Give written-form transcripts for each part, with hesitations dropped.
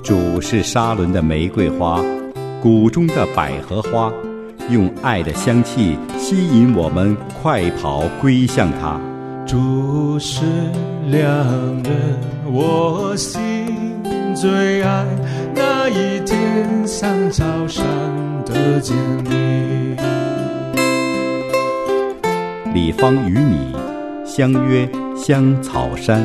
主是沙伦的玫瑰花，谷中的百合花，用爱的香气吸引我们快跑归向他。 主是良人，我心最爱，那一天像早上的见你。 李芳与你相约香草山。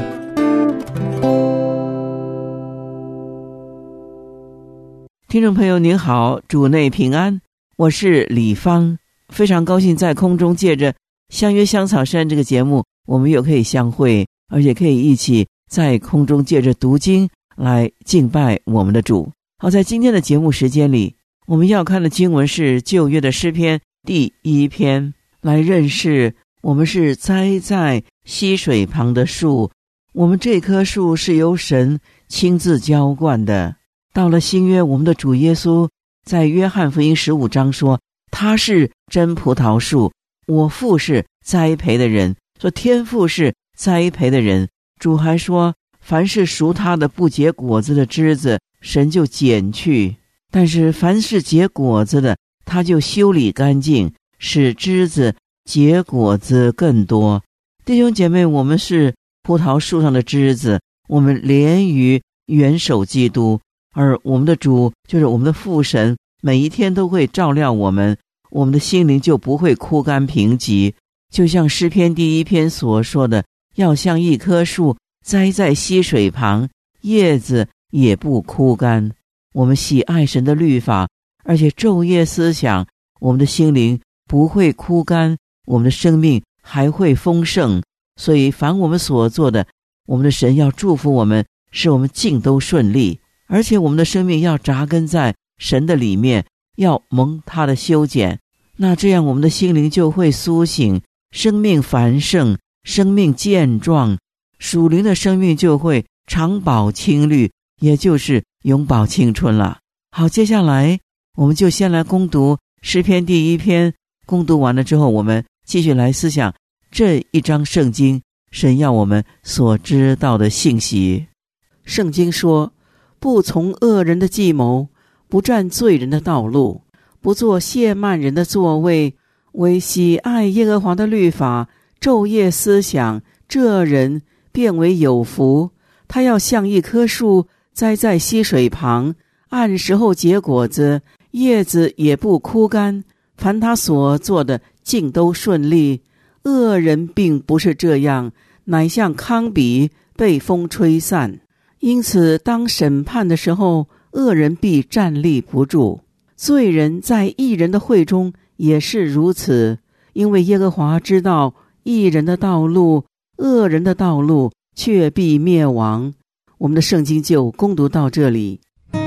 听众朋友您好，主内平安，我是李芳，非常高兴在空中借着相约香草山这个节目，我们又可以相会，而且可以一起在空中借着读经来敬拜我们的主。好，在今天的节目时间里，我们要看的经文是旧约的诗篇第1篇，来认识我们是栽在溪水旁的树，我们这棵树是由神亲自浇灌的。到了新约，我们的主耶稣在约翰福音15章说，他是真葡萄树，我父是栽培的人，说天父是栽培的人。主还说，凡是属他的不结果子的枝子，神就剪去，但是凡是结果子的，他就修理干净，使枝子结果子更多。弟兄姐妹，我们是葡萄树上的枝子，我们连于元首基督，而我们的主就是我们的父神，每一天都会照料我们，我们的心灵就不会枯干贫瘠。就像诗篇第1篇所说的，要像一棵树栽在溪水旁，叶子也不枯干。我们喜爱神的律法，而且昼夜思想，我们的心灵不会枯干，我们的生命还会丰盛。所以凡我们所做的，我们的神要祝福我们，使我们尽都顺利，而且我们的生命要扎根在神的里面，要蒙他的修剪。那这样我们的心灵就会苏醒，生命繁盛，生命健壮，属灵的生命就会长保青绿，也就是永葆青春了。好，接下来我们就先来攻读诗篇第1篇，攻读完了之后，我们继续来思想这一章圣经神要我们所知道的信息。圣经说，不从恶人的计谋，不占罪人的道路，不做亵慢人的座位，唯喜爱耶和华的律法，昼夜思想，这人便为有福。他要像一棵树栽在溪水旁，按时候结果子，叶子也不枯干，凡他所做的尽都顺利。恶人并不是这样，乃像糠秕被风吹散。因此当审判的时候，恶人必站立不住。罪人在义人的会中也是如此，因为耶和华知道义人的道路，恶人的道路却必灭亡。我们的圣经就攻读到这里。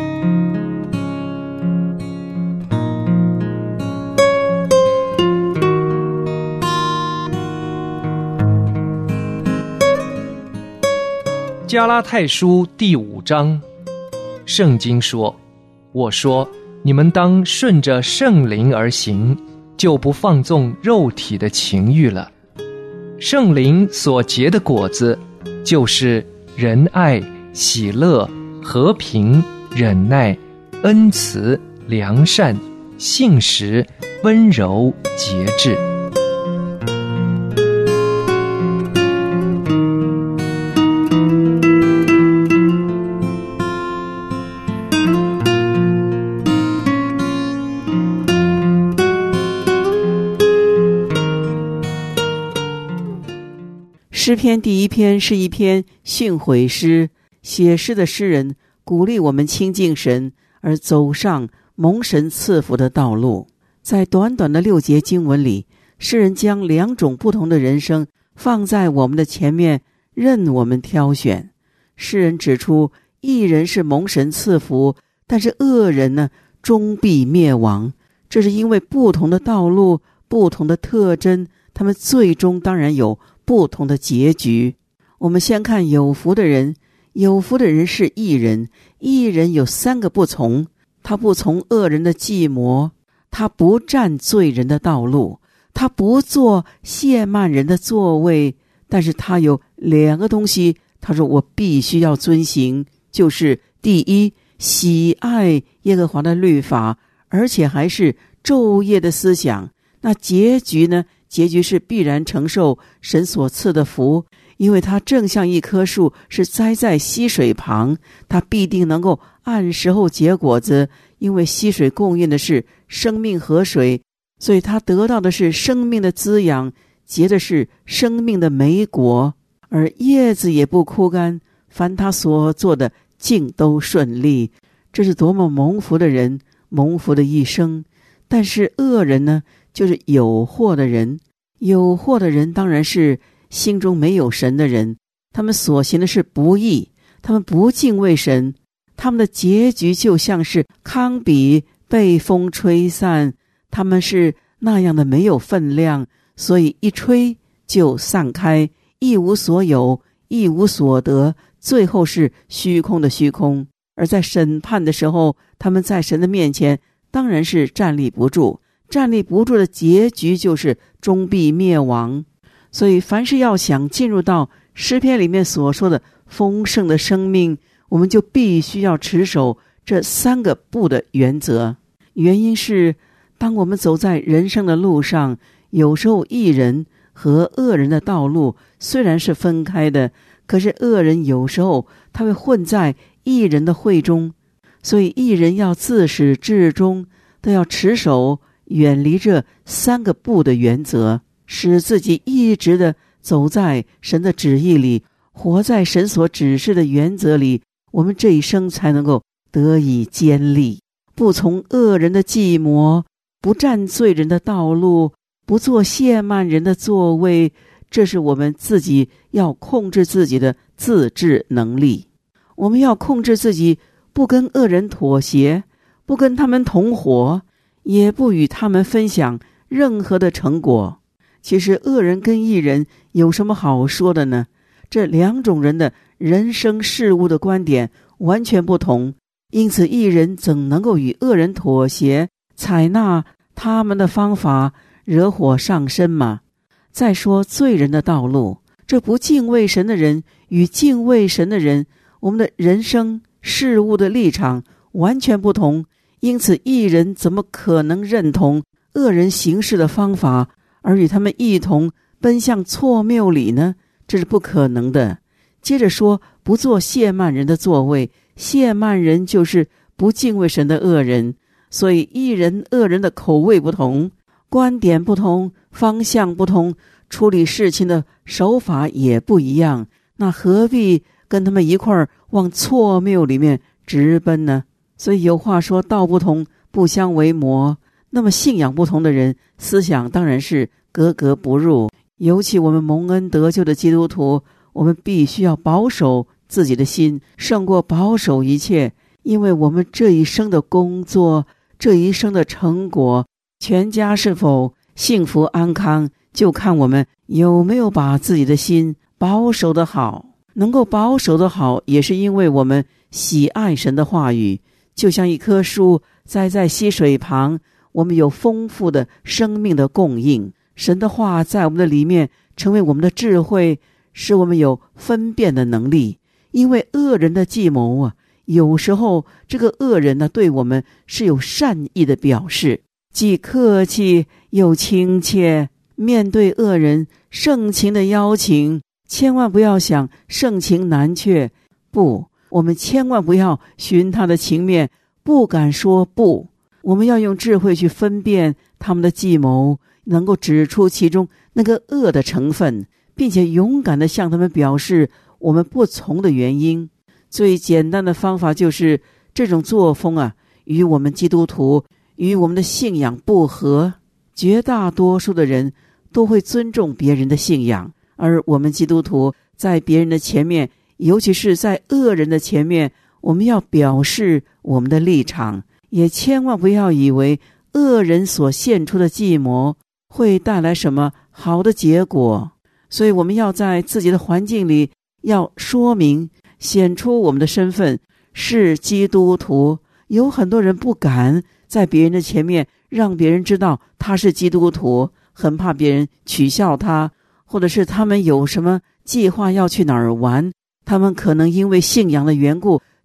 加拉太书第5章，圣经说，我说你们当顺着圣灵而行，就不放纵肉体的情欲了。圣灵所结的果子，就是仁爱、喜乐、和平、忍耐、恩慈、良善、信实、温柔、节制。 诗篇第1篇是一篇训诲诗，写诗的诗人鼓励我们亲近神，而走上蒙神赐福的道路。在短短的6节经文里，诗人将2种不同的人生放在我们的前面，任我们挑选。诗人指出，义人是蒙神赐福，但是恶人呢，终必灭亡。这是因为不同的道路，不同的特征，他们最终当然有不同的结局。我们先看有福的人，有福的人是义人，义人有3个不从，他不从恶人的计谋，他不占罪人的道路，他不做亵慢人的座位，但是他有2个东西，他说我必须要遵行，就是第一， 喜爱耶和华的律法，而且还是昼夜的思想，那结局呢？结局是必然承受神所赐的福，因为它正像一棵树是栽在溪水旁，它必定能够按时候结果子，因为溪水供应的是生命河水，所以它得到的是生命的滋养，结的是生命的美果，而叶子也不枯干，凡他所做的尽都顺利。这是多么蒙福的人，蒙福的一生。但是恶人呢，就是有祸的人。有祸的人当然是心中没有神的人，他们所行的是不义，他们不敬畏神，他们的结局就像是糠秕被风吹散，他们是那样的没有分量，所以一吹就散开，一无所有，一无所得，最后是虚空的虚空。而在审判的时候，他们在神的面前当然是站立不住，站立不住的结局就是终必灭亡。所以凡是要想进入到诗篇里面所说的丰盛的生命，我们就必须要持守这3个不的原则。原因是当我们走在人生的路上，有时候义人和恶人的道路虽然是分开的，可是恶人有时候他会混在义人的会中，所以义人要自始至终都要持守远离这3个不的原则，使自己一直的走在神的旨意里，活在神所指示的原则里，我们这一生才能够得以坚立。不从恶人的计谋，不占罪人的道路，不做亵慢人的座位，这是我们自己要控制自己的自制能力。我们要控制自己，不跟恶人妥协，不跟他们同伙，也不与他们分享任何的成果。其实恶人跟义人有什么好说的呢？这2种人的人生事物的观点完全不同，因此义人怎能够与恶人妥协，采纳他们的方法，惹火上身嘛？再说罪人的道路，这不敬畏神的人与敬畏神的人，我们的人生事物的立场完全不同，因此义人怎么可能认同恶人行事的方法，而与他们一同奔向错谬里呢？这是不可能的。接着说，不做亵慢人的座位，亵慢人就是不敬畏神的恶人，所以义人恶人的口味不同，观点不同，方向不同，处理事情的手法也不一样，那何必跟他们一块儿往错谬里面直奔呢？所以有话说，道不同不相为谋。那么信仰不同的人，思想当然是格格不入。尤其我们蒙恩得救的基督徒，我们必须要保守自己的心，胜过保守一切。因为我们这一生的工作，这一生的成果，全家是否幸福安康，就看我们有没有把自己的心保守得好。能够保守得好，也是因为我们喜爱神的话语，就像一棵树栽在溪水旁，我们有丰富的生命的供应。神的话在我们的里面成为我们的智慧，使我们有分辨的能力。因为恶人的计谋啊，有时候这个恶人呢，对我们是有善意的表示，既客气又亲切。面对恶人盛情的邀请，千万不要想盛情难却，不，我们千万不要寻他的情面，不敢说不。我们要用智慧去分辨他们的计谋，能够指出其中那个恶的成分，并且勇敢地向他们表示我们不从的原因。最简单的方法就是这种作风啊，与我们基督徒与我们的信仰不合。绝大多数的人都会尊重别人的信仰，而我们基督徒在别人的前面，尤其是在恶人的前面，我们要表示我们的立场，也千万不要以为恶人所献出的计谋会带来什么好的结果。所以我们要在自己的环境里要说明显出我们的身份是基督徒。有很多人不敢在别人的前面让别人知道他是基督徒，很怕别人取笑他，或者是他们有什么计划要去哪儿玩，他们可能因为信仰的缘故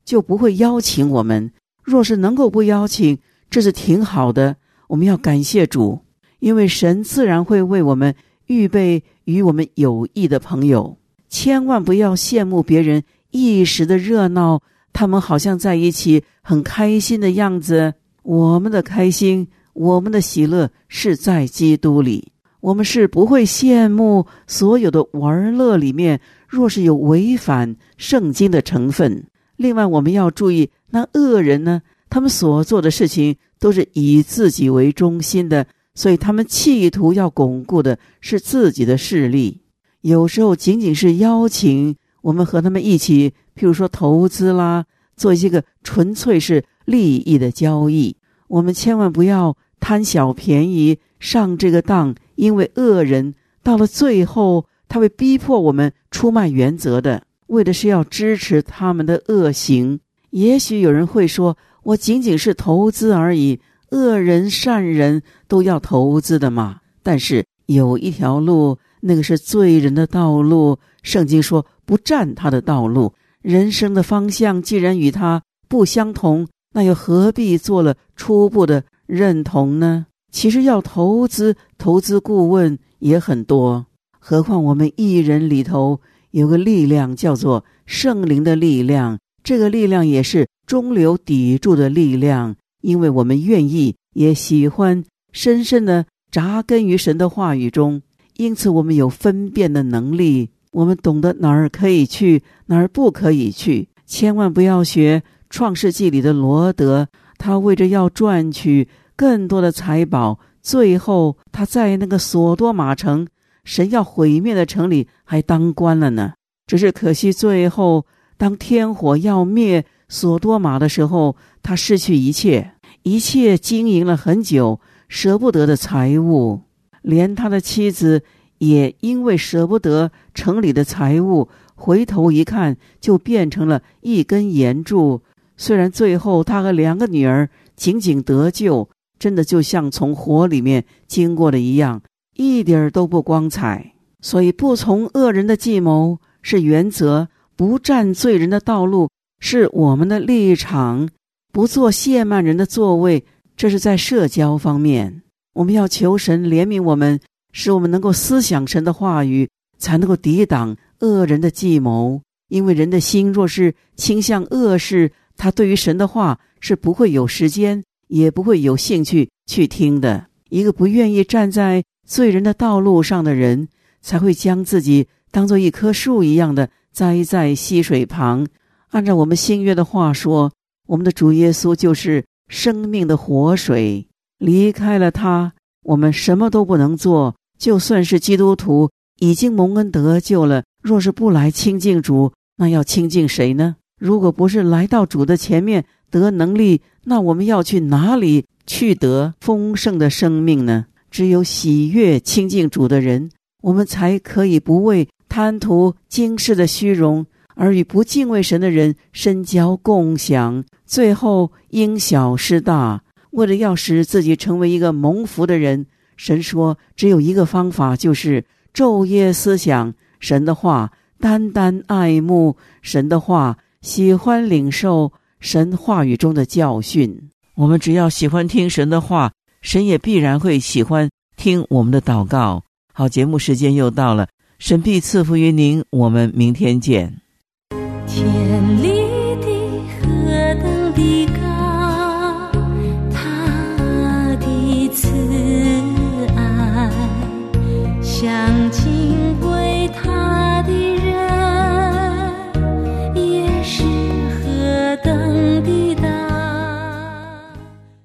就不会邀请我们。若是能够不邀请，这是挺好的，我们要感谢主，因为神自然会为我们预备与我们有益的朋友。千万不要羡慕别人一时的热闹，他们好像在一起很开心的样子。我们的开心，我们的喜乐是在基督里。我们是不会羡慕所有的玩乐里面若是有违反圣经的成分。另外我们要注意，那恶人呢，他们所做的事情都是以自己为中心的，所以他们企图要巩固的是自己的势力。有时候仅仅是邀请我们和他们一起，譬如说投资啦，做一个纯粹是利益的交易。我们千万不要贪小便宜上这个当，因为恶人到了最后他会逼迫我们出卖原则的，为的是要支持他们的恶行。也许有人会说，我仅仅是投资而已，恶人善人都要投资的嘛。但是有一条路，那个是罪人的道路，圣经说不占他的道路。人生的方向既然与他不相同，那又何必做了初步的认同呢？其实要投资顾问也很多，何况我们一人里头有个力量叫做圣灵的力量，这个力量也是中流砥柱的力量，因为我们愿意也喜欢深深的扎根于神的话语中，因此我们有分辨的能力，我们懂得哪儿可以去，哪儿不可以去。千万不要学创世纪里的罗德，他为着要赚取更多的财宝，最后他在那个索多玛城，神要毁灭的城里还当官了呢。只是可惜最后当天火要灭索多玛的时候，他失去一切经营了很久舍不得的财物，连他的妻子也因为舍不得城里的财物，回头一看就变成了一根岩柱。虽然最后他和2个女儿仅仅得救，真的就像从火里面经过的一样，一点都不光彩。所以不从恶人的计谋是原则，不占罪人的道路是我们的立场，不做亵慢人的座位，这是在社交方面。我们要求神怜悯我们，使我们能够思想神的话语，才能够抵挡恶人的计谋。因为人的心若是倾向恶事，他对于神的话是不会有时间，也不会有兴趣去听的。一个不愿意站在罪人的道路上的人，才会将自己当作一棵树一样的栽在溪水旁。按照我们新约的话说，我们的主耶稣就是生命的活水，离开了他，我们什么都不能做。就算是基督徒已经蒙恩得救了，若是不来亲近主，那要亲近谁呢？如果不是来到主的前面得能力，那我们要去哪里去得丰盛的生命呢？只有喜悦亲近主的人，我们才可以不为贪图今世的虚荣，而与不敬畏神的人深交共享，最后因小失大。为了要使自己成为一个蒙福的人，神说只有一个方法，就是昼夜思想神的话，单单爱慕神的话，喜欢领受神话语中的教训。我们只要喜欢听神的话，神也必然会喜欢听我们的祷告。好，节目时间又到了，神必赐福于您，我们明天见。 天立地何等的高，他的慈爱像